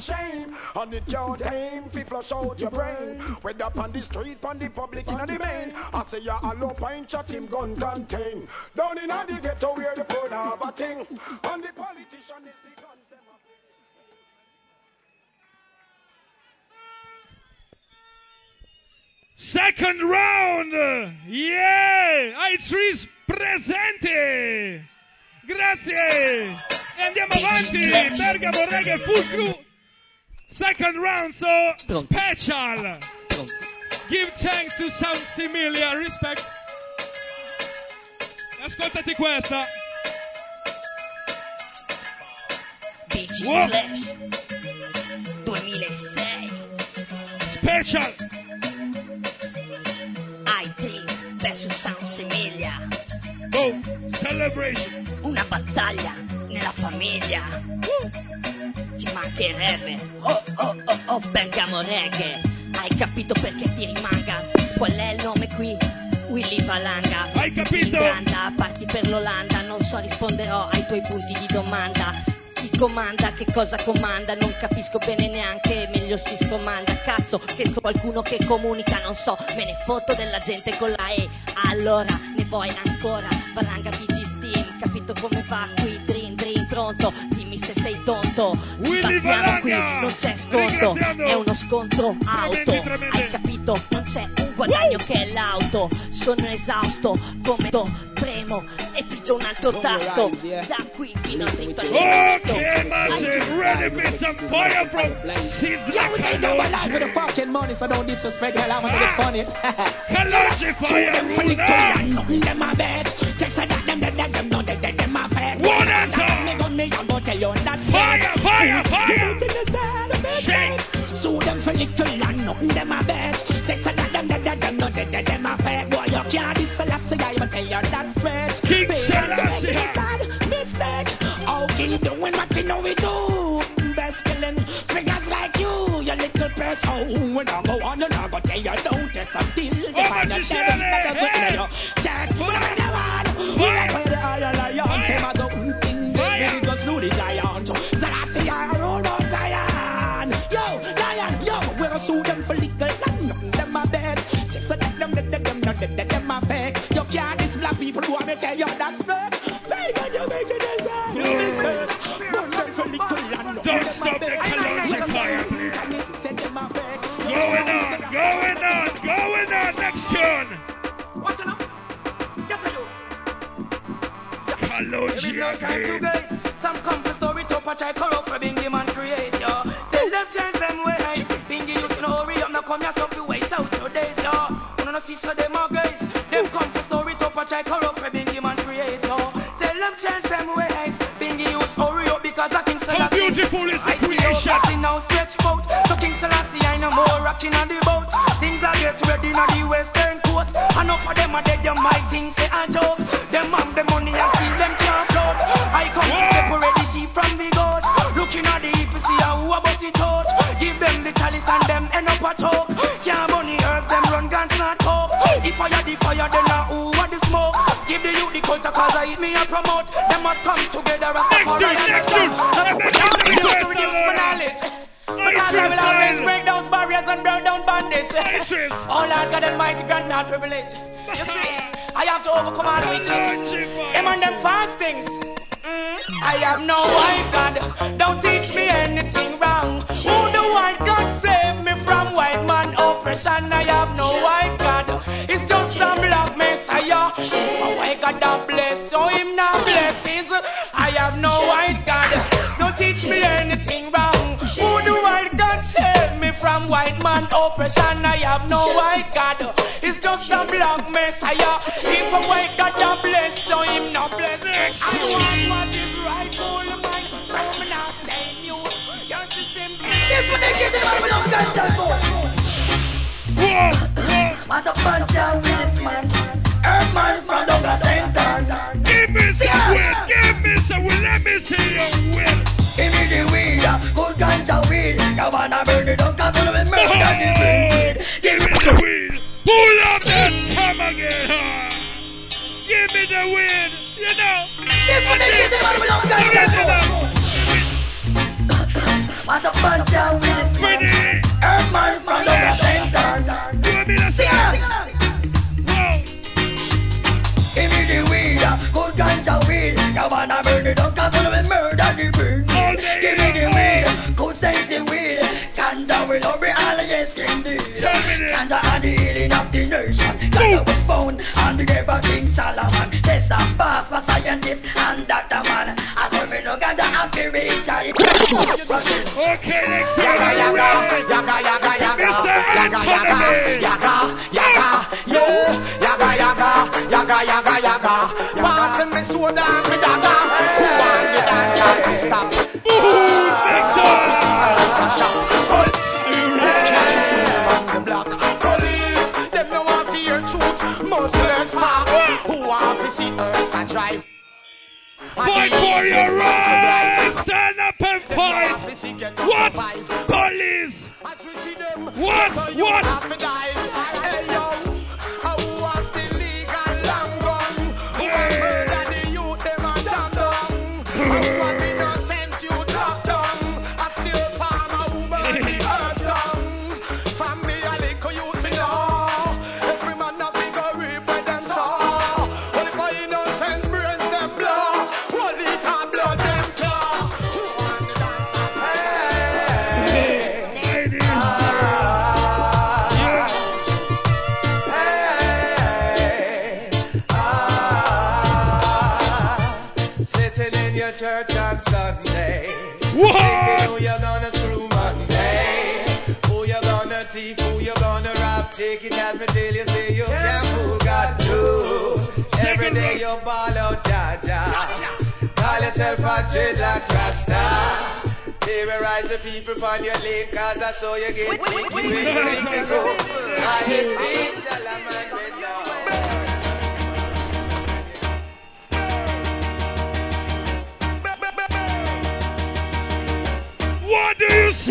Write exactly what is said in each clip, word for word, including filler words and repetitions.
shame. And it your time fi flush out your brain. Whether up on the street, on the public, in the main. I say ya a low pint shot him gun contain. Down in the ghetto where the poor have a thing. And the politician is the guns them a play. Second round, yeah, I trees presente, grazie, e andiamo avanti, Bergamo Reggae Full Crew, second round, so special, give thanks to Sound Similia, respect, ascoltati questa, B G Flash duemilasei, special, verso Sound Similia. Oh, celebration. Una battaglia nella famiglia. Uh. Ci mancherebbe. Oh, oh, oh, oh, Bergamo Reggae. Hai capito perché ti rimanga? Qual è il nome qui? Willy Valanga. Hai capito? Uganda, parti per l'Olanda. Non so, risponderò ai tuoi punti di domanda. Chi comanda, che cosa comanda, non capisco bene neanche, meglio si scomanda. Cazzo, che qualcuno che comunica, non so, me ne fotto della gente con la E. Allora, ne vuoi ancora? Valanga B G Steam, capito come va qui? Dream, dream, pronto, dimmi se sei tonto. Partiamo qui, non c'è sconto, è uno scontro auto. Tremendi, tremendi. Hai capito? Non c'è un guadagno uh! che è l'auto. Sono esausto, come do, premo e pigio un altro tasto. Da qui fino a sento okay, massive, ready for some fire from Steve Black. Yeah, we say double life with the fucking money, so don't disrespect hell, I'm gonna get funny. Hello, fire, them for the kill, nothing them my bed. Just that them, them, them, them, no, they, they, them my fed. One answer. Me gun me, I'm gonna tell you that's fire, fire, fire. You making the sad of it. Sue them for little and nothing them my bed. Just that them, them, them, them, no, they, they, them my fed. Boy, you can't this Selassie, I will tell you that's straight. King Selassie. Mistake. How keep doing what you know we do? Best killing figures like you, you little person. When I go on and I go tell you don't test until they find a seven that doesn't in your chest. But I'm the one. We like where the iron lion. Same as a good thing. They just do the giant. Selassie, I roll on Zion. Yo, lion, yo. We're gonna sue them for legal and nothing them my bed. Six for them, them, them, them, them, them, them my back. You can't these black people who want to tell you that's right. Baby, you make it as well. Don't stop the colossal fire. Going on, going on, going on. Next turn. What's enough? Get a youth. Hello, there is no time to guys. Some come for story to patch I corrupt for Bingy man create yo. Tell them change them ways. Bingy you can hurry up now come yourself you waste out your days yo. Wanna no see so them are guys. Them come for story to patch I corrupt for Bingy man create yo. Tell them change them ways. Bingy you hurry up because I think how beautiful is the creation? I see now stretch out. So King Selassie I no more rocking on the boat. Things are get ready on the western coast. Enough of them are dead, you might think say a joke. Them have the money and see them can't float. I come to separate the sheep from the goat. Looking at the heap to see how who about it out. Give them the chalice and them end up a choke. Can't money earth, them run guns not cope. The fire, the fire, then now who want the smoke. Give the youth the culture cause I eat me and promote. Them must come together as the fire and the sun. That's to reduce my knowledge. Because I will always break down barriers and burn down bandits. Oh Lord God Almighty grant me privilege. You see, I have to overcome all the wicked. Them and them false things. Mm. I have no white God. Don't teach me anything wrong. Who the white God save me from white man oppression? I have no white God. It's just a black messiah. A white God that bless, so him not blesses. I have no white God. Don't teach me anything wrong. Who the white God save me from white man oppression? I have no white God. It's just a black messiah. If a white God that bless, so him not bless. I want what is right for mine. So I'm not staying you. Your system is this when they get them out of the gun what a bunch of this man. Earth man from the center. Give me some will. Give me some will. Let me see your will. Give me the weed, good ganja weed. You wanna burn it up, cause you will murder the weed. Give me the weed. Pull up that come again, huh? Give me the weed, you know. This one they get them out of the ganja. What as a bunch of whiskey. Earthman from the center. Give me the weed, good ganja weed. Now wanna burn it up, cause when we murder the bird. Give me the weed, good sensey weed. Ganja will over all, yes indeed. Ganja are the healing of the nation. Ganja was found on the grave of King Solomon. There's a boss for scientists and Doctor Man. As we me no ganja have to reach out. Okay, next time. Yaga, yaga, yaga, yaga, yaga, yaga, yaga, yaga, yeah. Yaga, yaga, yaga, yaga, yaga. Passing me soda and me dagger. Who want the dance to stop? Ooh, next time. Police, them no want to hear truth. Merciless facts. Who want to see us and drive? Fight for your rights! Stand up and fight! What? Police! What? What? Hey yo, I want the legal long gun. Who murder the youth, them a jam down. I want innocent you drop down. I still farmer who burn the earth down. From me a little youth me know. Every man a big a reap with them saw. Only for innocent brains them blow. Holy God blood them claw. Who want the dance? Hey, Ladies! ah, hey, ah. Sitting in your church on Sunday. What? Thinking who you gonna screw Monday. Who you gonna thief, who you gonna rob. Take it as me till you say you can't fool God too. Every day you ball out, Jaja. Call yourself a dreadlocks Rasta. Terrorize the people on your lane, cause I saw you get wicked when you think you go. I hate speech, shall I man with no. What do you say?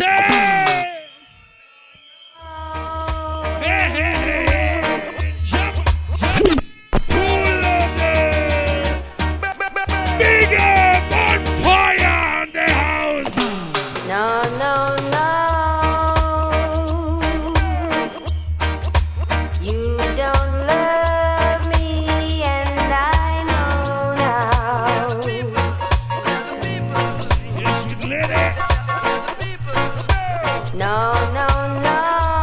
Hey, hey, hey. Jump, jump. Pull up there. Big up on fire in the house. No, no, no. You don't love me, and I know now. Yes, we did it. No, no, no.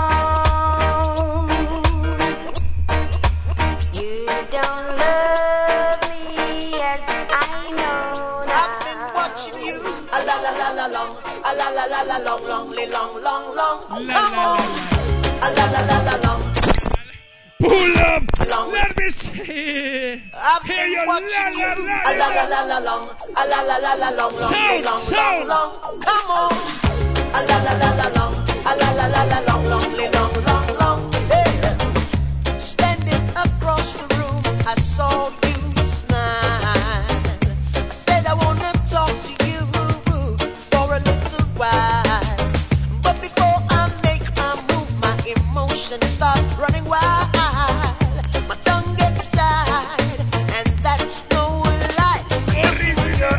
You don't love me as I know now. I've been watching you a la la la la long, a la la la la long, long, li- long, long, long. Come on, a la la la la long. Pull up. Long. Let me see. I've Hear been you watching la, you la, la, a la la la la long, a la la la la long, long, li- long, long, long. Come on, a la la la la long, a la la la la long, long, li- long, long, long. Hey, standing across the room, I saw you smile. I said I wanna talk to you for a little while, but before I make my move, my emotions start running wild. My tongue gets tied, and that's no lie. Original.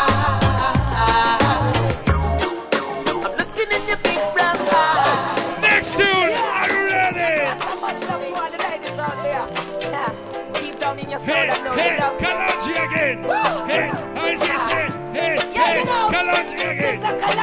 I'm looking in your big brown eyes. Next tune. Are you ready? Hey, hey, Kalanji again. Hey, how is he say? Hey, hey, Kalanji again.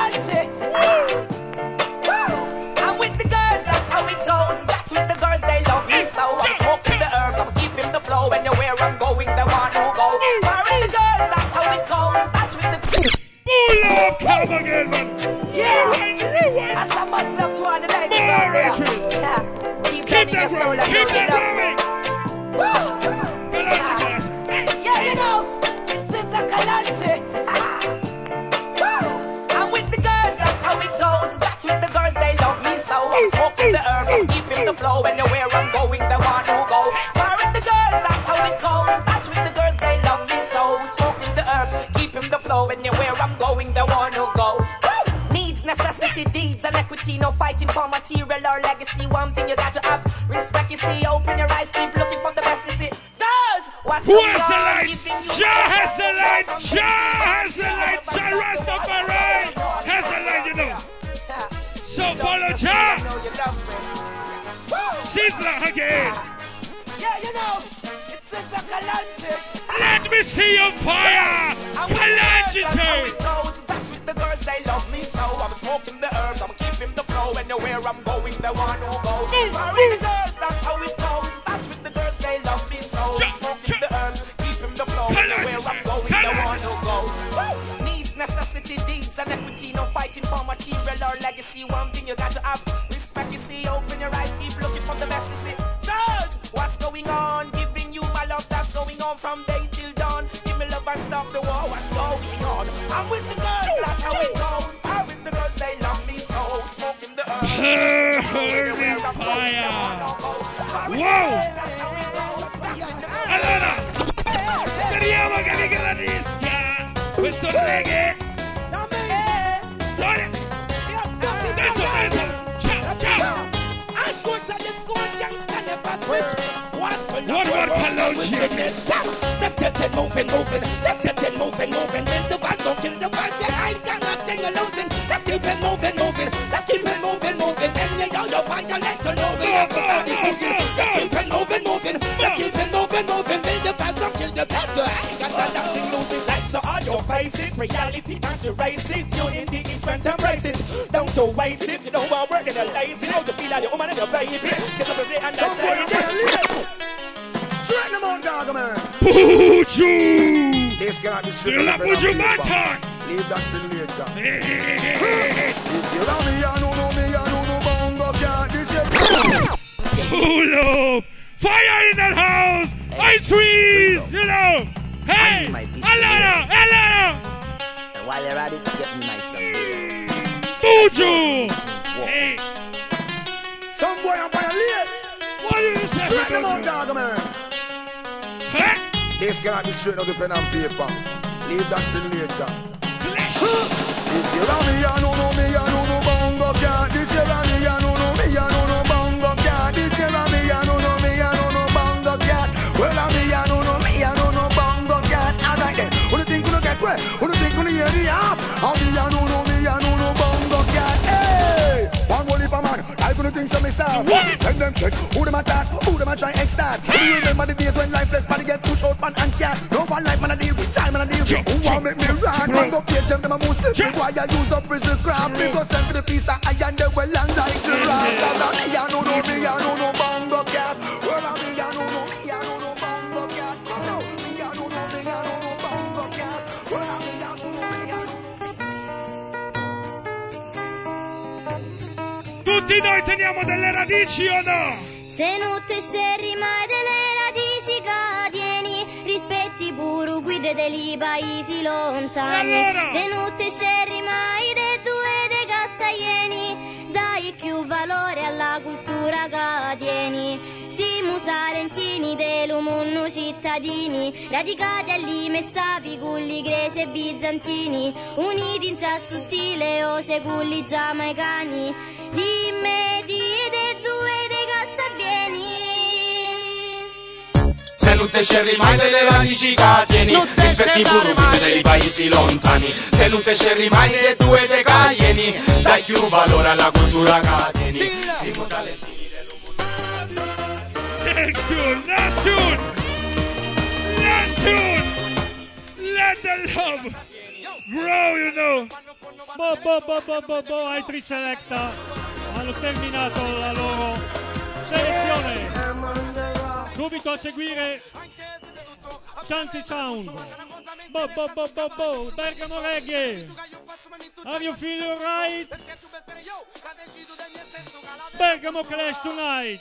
I'm with the girls, that's how it goes. That's with the girls, they love me so. I'm smoking the herbs, I'm keeping the flow. And where I'm going, the one who go. Fire in the girls, that's how it goes. That's with the Pull up, come again, man. yeah. Rewind, rewind. That's so much love to all the ladies More out there. retro. Yeah. Keep, Keep them in that your soul going, and keep know you that love going. Woo! Kalanji, Yeah. guys. Yeah, you know, Sister Kalanji. Ah. Woo! I'm with the girls, that's how it goes. That's with the girls, they love me so. I'm smoking the herbs, I'm keeping the flow. And where I'm going, the one who go. Fire with the girls, that's how it goes. That's with the girls, they love me so. Smoking the herbs, keeping the flow. And where I'm going, the one who go. Woo! Needs, necessity, deeds, and equity. No fighting for material or legacy. One thing you got to have respect, you see. Open your eyes, keep looking for the best, you see. Girls, what's Who has going the on? light? Giving you Jah has the light. Jah has the light. Jah Rastafari has the light, you know. Cha! Sizzler again! Yeah, you know, it's just a Kalanji. Let me see your fire! Kalanji! That's with the girls, they love me so. I'm smoking the herbs, I'm keeping the flow. Anywhere I'm going, the one who goes. Sorry, the girls, that's how it goes. That's with the girls, they love me so. I'm smoking the herbs, keeping the flow. Anywhere I'm going, the one who goes. Needs, necessity, deeds, and equity. No fighting for material or legacy. One thing you got to have respect. You see, open your eyes, keep looking for the best. You see, girls, what's going on? Giving you my love that's going on from day till dawn. Give me love and stop the war. What's going on? I'm with the girls, that's how it goes. I'm with the girls, they love me so. Smoking the earth. Burning fire. Wow! Allora, speriamo che vi gradisca questo reggae. Storia. Adesso, adesso. Ciao, ciao. I'm going to this good gangster never switch. What's going on? One more Kalanji. Let's get it moving, moving. Let's get it moving, moving. Then the vibes don't kill the vibes. Yeah, I ain't got nothing to losing. Let's keep it moving, moving. Let's keep it moving, moving. And you know you'll find your legs to know me. Let's keep it moving, moving. Let's keep it moving, moving. Then the vibes don't kill the vibes. I ain't got nothing to losing. Let's so all your faces. Reality can't erase it. Unity is strength, embrace it. Don't to waste it. You know I'm working a lazy. You know you feel like your woman and your baby. Get up every day and that's it. Straighten them out, Gargaman. Buju! This cannot be straight. You're not Buju Banton! Leave that till later. If you love me, I don't know me, I don't know bongo cat. This is Pull up! Fire in that house! I trees! You know! Hey! Alana! Alana! And while you're at it, get me my son. Buju! Hey! some boy on fire late. What did you say? Straighten them out, Gargaman. Huh? This cannot be straight out the pen and paper. Leave that till later. If you love me, I don't know me, I don't know bongo cat. This year love me, I don't know me, I don't know bongo cat. This year love me, I don't know me, I don't know bongo cat. Well, love me, I don't know me, I don't know bongo cat. Alright then, who do you think you get where? Who do you think you hear the app? I'll be, I don't know me, I don't know bongo cat. Hey, one whole heap of man, I gonna think so myself. Send them check, who them attack, who them a try extort. Do you remember the days when lifeless body get pushed out man and cat? No one life man a deal with, time man a deal with. Who want make me run? Man go page them, them a move slip. Why I use up prison crap? Because send for the piece of iron, they well and like the rock. Cause I me, I don't know me, I don't know bongo cat. Well, I me, I don't know me, I don't know bongo cat. Me, I don't know me, I don't know bongo cat. Well, I me, I don't know me, I don't know. Tutti noi teniamo delle radici o no? Se non te scerri mai delle radici cadieni, rispetti pure guide dei paesi lontani. Allora. Se non te scerri mai de due de castaglieni, dai più valore alla cultura che tieni. Siamo salentini dell'umunno cittadini, radicati all'i messapi culli greci e bizantini, uniti in ciasso stile o culli giamaicani. Dimmi di de due de castaglieni. Se non te scerri mai delle radici che tieni, rispetti pure dei paesi lontani. Se non te scerri mai delle tue decaglieni, dai più valore alla cultura che tieni. Siamo salentini dell'umunno. Next tune, last tune, last tune. Let the love grow, you know. Bo, bo, bo, bo, bo, bo, altri selecta hanno terminato la loro selezione. Subito a seguire Shanty Sound. Bo, bo, bo, bo, bo, Bergamo Reggae. Are you feeling alright? Bergamo Clash tonight.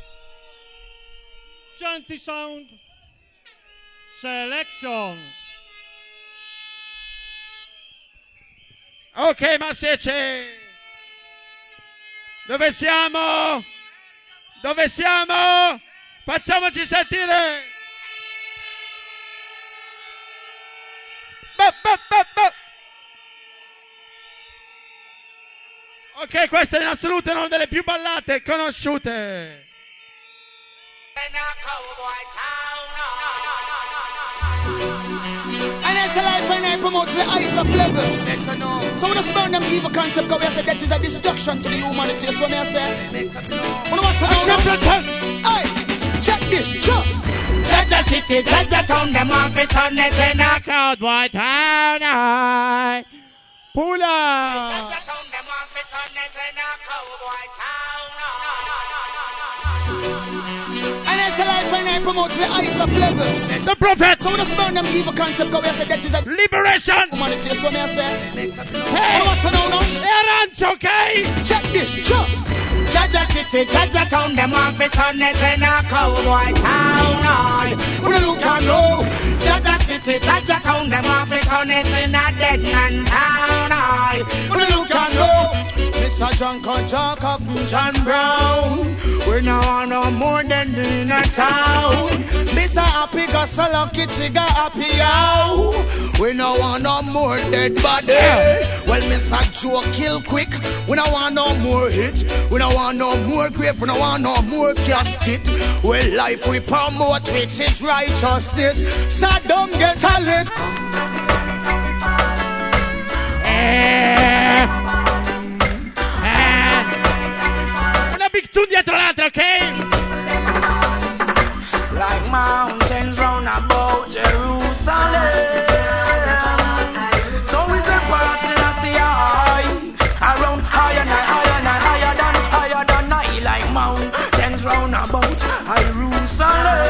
Shanty Sound Selection. Ok, Massece. Dove siamo? Dove siamo? Facciamoci sentire. Ba, ba, ba, ba. Ok, questa è in assoluto una delle più ballate e conosciute. And it's a life and I promote to the highest of level. So when I burn them evil concept, because we say that is a destruction to the humanity. So when I say, when I watch it now, hey, check this, check. Jaja City, Jaja Town, them want to turn it in a cowboy town, I pull up. Jaja Town, them want to turn it in a cowboy town. And it's a life and I promote to the highest of level. The prophet. So when I burn them evil concept, because we say that is a liberation. Humanity. So when I say, hey, when I watch it now, now, it's okay. check this, check. Jaja City, Jaja Town, them want to turn it in a cowboy town. When you can know, Jaja City, Jaja Town, them want to turn it in a dead man town. When you can know, Mister John Conchaka from John Brown. We no want no more than in a town. Mister Happy got so lucky, she got happy out. We no want no more dead body. Well, Mister Joe kill quick. We no want no more hit. We no want no more grave. We no want no more casket. Well, life we promote, which is righteousness. So don't get a lick. Eh, eh. Una big tune dietro l'altra, ok? Like mountains round about Jerusalem. So is the Palestine high. Around higher and higher and higher than higher than I. Like mountains round about Jerusalem.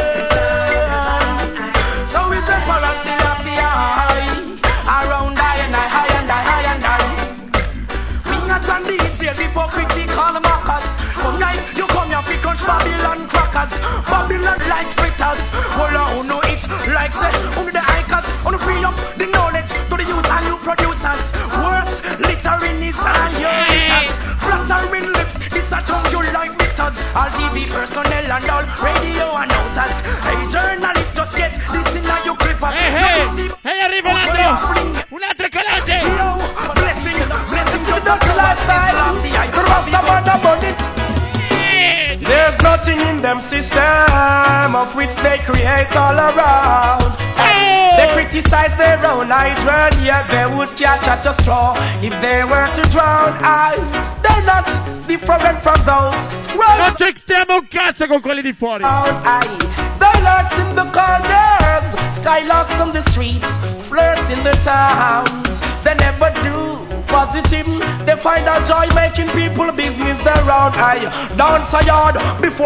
So is the Palestine high. Around higher and higher and higher than. Fingers and D Js hypocritical mockers. Come like you come here fi crunch Babylon crackers. Babylon like fritters. Hold on, no it's like say only the hikers. On free up the knowledge to the youth and new producers. Worse littering is and your litters. Flattering lips, this a tongue you like bitters. All T V personnel and all radio announcers. Hey journalists just get this in your clippers. Hey, hey, hey, arriva un altro, un altro colate. Blessing, blessing to the lifestyle. The Rasta man about it. There's nothing in them system of which they create all around. Hey. They criticize their own hydrant, yet they would catch at a straw if they were to drown. I, they're not different from those. Non c'entriamo un cazzo con quelli di fuori. I, they lurks in the corners, skylarks on the streets, flirts in the towns. They never do positive. They find a joy making people business around. I dance a yard before